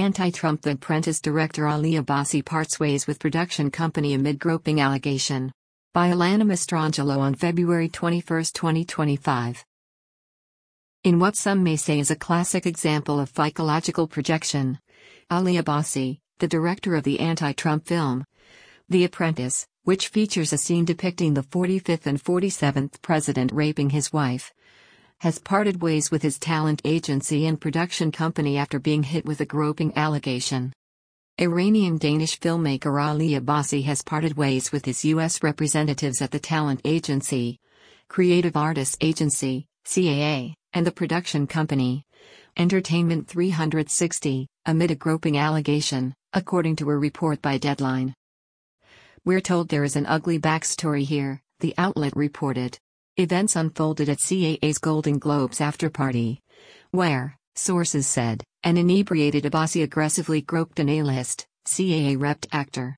Anti-Trump The Apprentice director Ali Abbasi parts ways with production company amid groping allegation. By Alana Mastrangelo on February 21, 2025. In what some may say is a classic example of psychological projection, Ali Abbasi, the director of the anti-Trump film The Apprentice, which features a scene depicting the 45th and 47th president raping his wife, has parted ways with his talent agency and production company after being hit with a groping allegation. Iranian-Danish filmmaker Ali Abbasi has parted ways with his U.S. representatives at the talent agency, Creative Artists Agency, CAA, and the production company, Entertainment 360, amid a groping allegation, according to a report by Deadline. "We're told there is an ugly backstory here," the outlet reported. Events unfolded at CAA's Golden Globes after-party, where, sources said, an inebriated Abbasi aggressively groped an A-list, CAA-repped actor.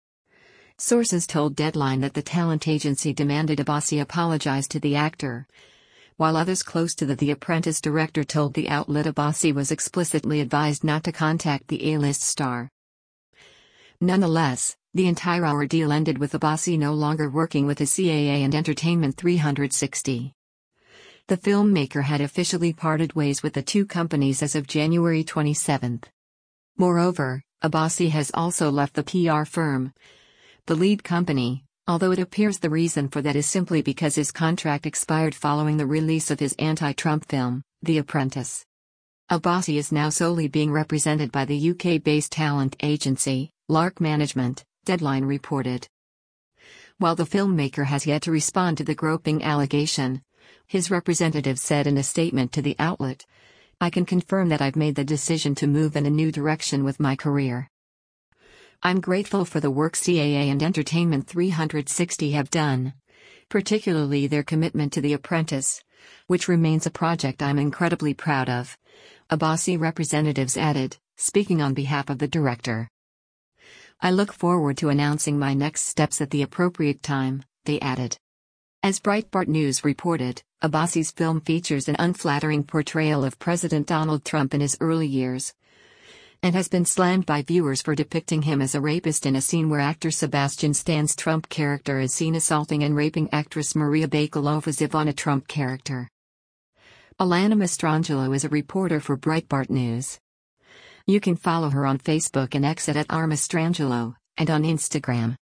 Sources told Deadline that the talent agency demanded Abbasi apologize to the actor, while others close to The Apprentice director told the outlet Abbasi was explicitly advised not to contact the A-list star. Nonetheless, the entire ordeal ended with Abbasi no longer working with the CAA and Entertainment 360. The filmmaker had officially parted ways with the two companies as of January 27. Moreover, Abbasi has also left the PR firm, the lead company, although it appears the reason for that is simply because his contract expired following the release of his anti-Trump film, The Apprentice. Abbasi is now solely being represented by the UK-based talent agency, Lark Management, Deadline reported. While the filmmaker has yet to respond to the groping allegation, his representative said in a statement to the outlet, "I can confirm that I've made the decision to move in a new direction with my career. I'm grateful for the work CAA and Entertainment 360 have done, particularly their commitment to The Apprentice, which remains a project I'm incredibly proud of," Abbasi representatives added, speaking on behalf of the director. "I look forward to announcing my next steps at the appropriate time," they added. As Breitbart News reported, Abbasi's film features an unflattering portrayal of President Donald Trump in his early years, and has been slammed by viewers for depicting him as a rapist in a scene where actor Sebastian Stan's Trump character is seen assaulting and raping actress Maria Bakalova's Ivana Trump character. Alana Mastrangelo is a reporter for Breitbart News. You can follow her on Facebook and X at @rmastrangelo, and on Instagram.